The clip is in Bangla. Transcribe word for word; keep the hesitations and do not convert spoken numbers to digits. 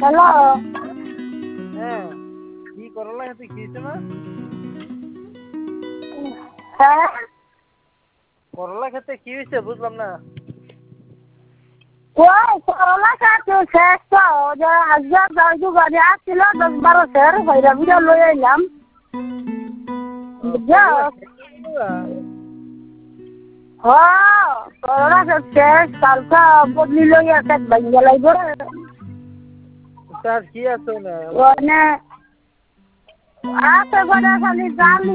হ্যালো। হ্যাঁ, কি করলা খেতে খেয়েছো না? হ্যাঁ, করলা খেতে কি হয়েছে বুঝলাম না। ওই করলা কাটু শেষ তো যে আজকে দশ গাড়ি আসছিল দশ বারো সের বাইরা বিরা লই আইলাম। বুঝছো? হ্যাঁ, করলা শেষ কালকা বদলি লই আসে ভাঙ্গা লাগবে। তার কি আছে না? ওনে আছে বড় খালি জাল